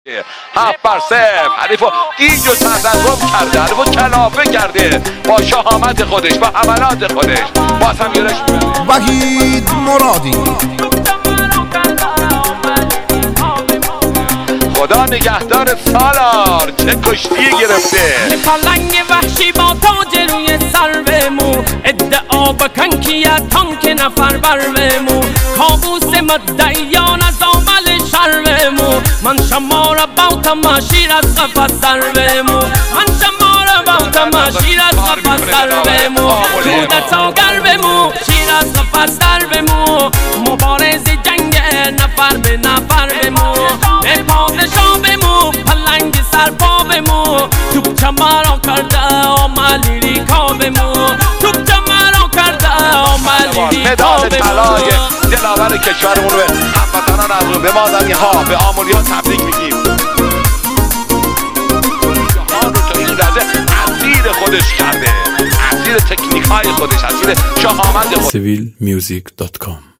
7-0 حریفو گیج و سردرگم کرده، حریفو کلافه کرده با شهامت خودش، با حملات خودش. باز هم یورش میبره وحید مرادی. خدا نگهدار سالار، چه کشتی گرفته. پلنگ وحشی با تاج روی سرمو، ادعا بکن که یه تانک نفر برمو، کابوس مدعیان از عمل شرمو، من شما را باوتم شیر از قفص سرمو، من شما را باوتم شیر از قفص سرمو، دودتا گرمو شیر از قفص سرمو، مبارز جنگ نفر به نفر بمو، پادشاه بمو پلنگ سرپا بمو، توپ چمارا کرده آمالی ریکا بمو، توپ چمارا کرده آمالی ریکا مدال طلای دلاور کشورمون رو هموطنان عزیز به مادری ها، به آمولی ها تبریک میگیم. جهان رو تا این لحظه اسیر خودش کرده، اسیر تکنیک های خودش، اسیر شهامت خودش. civilmusic.com